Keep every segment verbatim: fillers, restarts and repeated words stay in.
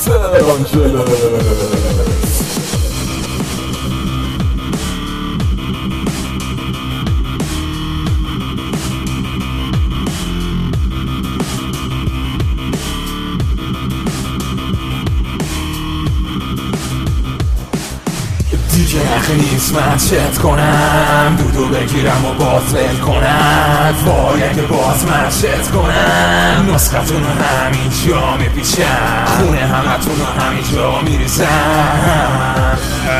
ترانجلس. دیگه حق نیست من چت کنم، دودو بگیرم و باز ول کنم. باید که باز من چت کنم، نسختون رو همین جا میپیچم، خونه همتون رو همین جا میریزم.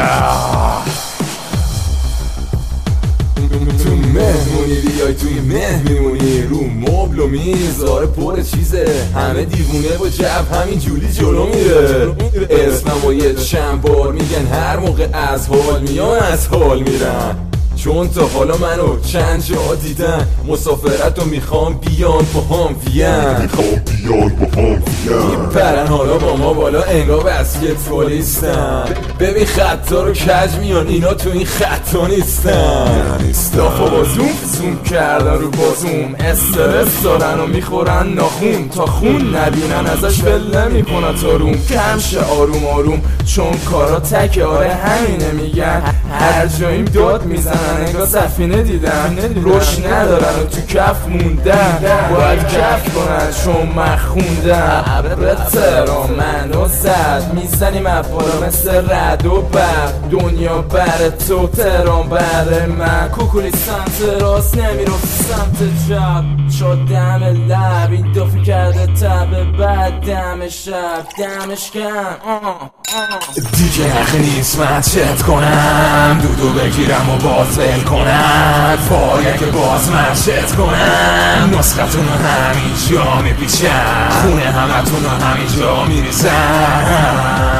تو مهمونی بیای توی مهمونی، رو مبل و میز آره پر چیزه، همه دیوونه با جب همین جولی جلو میره. اسمم و یه چند بار میگن، هر موقع از حال میان از حال میرن، چون تا حالا منو چند جا دیدن. مسافرت رو میخوام بیان با هم وین، میخوام بیان با هم وین. میپرن حالا با ما بالا انگار بسکتبالیستن. ببین خطا رو کج میان، اینا تو این خطا نیستن. دافا با زوم زوم کردن رو بازوم، استرس دارن و میخورن ناخون، تا خون نبینن ازش ول نمیکنن تا روم. کمشه آروم آروم چون کارا تکه، آره همینه میگن، هر جاییم داد میزنن انگار سفینه دیدن. روش ندارن و تو کف موندن، باید کف کنن چون من خوندم. ابر تهران منو زد، میزنیم افبالا مثل رد و برق. دنیا بر تو تهران بر من، کوکولی سمت راست نمیرفت سمت چپ. شد دم لب این دافی کرده تب، بعد دم شب دمش کم. دیگه حق نیست من چت کنم، دودو بگیرم و باز ول کنم. باید که باز من چت کنم، نسختون رو همین جا میپیچم، خونه همتون رو همین جا میریزم.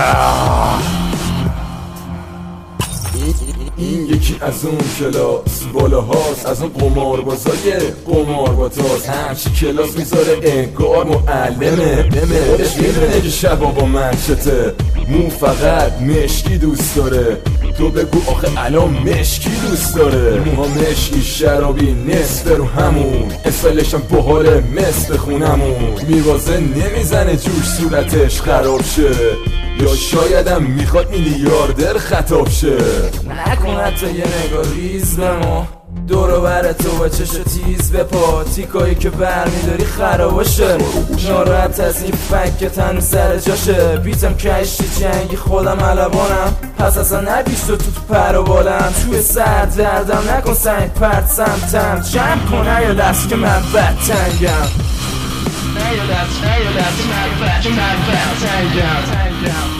این یکی از اون کلاس بالا هاست، از اون قمار بازای قمار باتاست. همچی کلاس میذاره انگار معلمه، خودش میدونه که شبا با من چته. مو فقط مشکی دوست داره، تو بگو آخه الان مشکی دوست داره. موها مشکی شرابی نصف رو همون، اسفلشم بحاله مثل خونمون. میوازه نمیزنه جوش صورتش خراب شه، یا شایدم میخواد میلیاردر خطاب شه. نکن حتی یه نگاه ریز به ما، دورو بر تو با چش تیز به پا، تیکایی که برمیداری خراباشه. ناراحت از این فک که تنو سر جاشه، بیتم کشتی جنگی خودم علبانم، پس اصلا نبیش تو تو پر و بالم. توی سر دردم نکن سنگ پرد سمتم، جمع کن یا دست که من بدتنگم. نه یا دست نه یا دست من بدتنگم.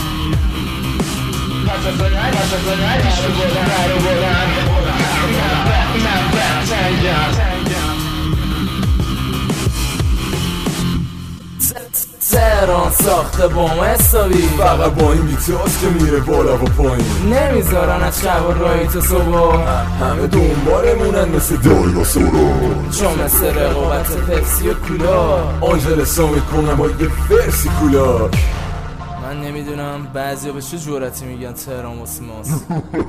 پس اصلا نبیش تو پر و بالم، تهران ساخته با حسابی، فقط با این بیتاست که میره بالا و پایین. نمیذارن از شب و رایی تا صبح، همه دنبالمونن مثل دایناسورا، چون مثل رقابت پپسی و کولا. آنجلسا میکنم با یه فرسی کولا. من نمیدونم بعضیا به چه جرأتی میگن تهران واسه ماست.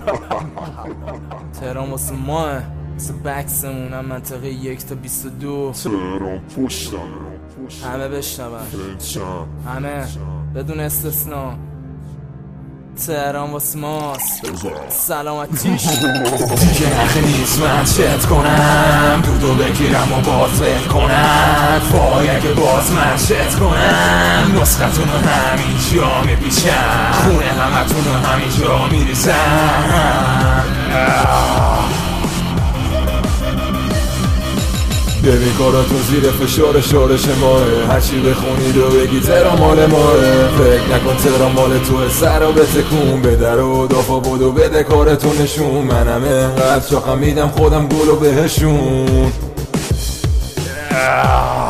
تهران واسه ماه، مثل بکسمون هم منطقه یک تا بیست و دو. تهران پشتم، همه بشنون، همه بدون استثنا. تهران واسه ماست، سلامتیش. دیگه حق نیست من چت کنم، دودو بگیرم و باز ول کنم. باید که باز من چت کنم، نسختون رو همین جا میپیچم، خونه همتون رو همین جا میریزم. ببین کاراتون زیر فشار شارش ماه، هرچی بخونید و بگی تهران مال ماه. فکر نکن تهران مال توه، سر رو بتکون، به در و دافا بودو بده کارتون نشون. منم انقدر شاخم میدم خودم گلو بهشون.